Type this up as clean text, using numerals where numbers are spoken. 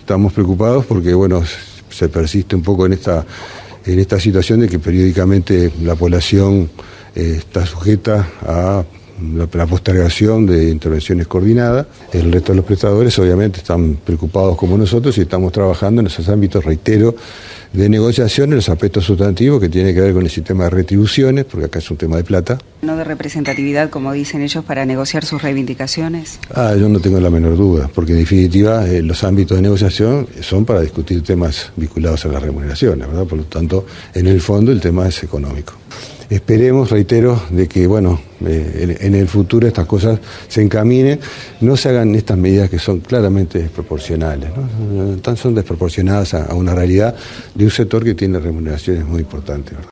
estamos preocupados porque, bueno, se persiste un poco en esta situación de que periódicamente la población está sujeta a la postergación de intervenciones coordinadas. El resto de los prestadores obviamente están preocupados como nosotros y estamos trabajando en esos ámbitos, reitero, de negociación en los aspectos sustantivos que tiene que ver con el sistema de retribuciones, porque acá es un tema de plata. ¿No de representatividad, como dicen ellos, para negociar sus reivindicaciones? Yo no tengo la menor duda, porque en definitiva los ámbitos de negociación son para discutir temas vinculados a las remuneraciones, ¿verdad? Por lo tanto, en el fondo el tema es económico. Esperemos, reitero, de que en el futuro estas cosas se encaminen, no se hagan estas medidas que son claramente desproporcionales, ¿no? Son desproporcionadas a una realidad de un sector que tiene remuneraciones muy importantes, ¿verdad?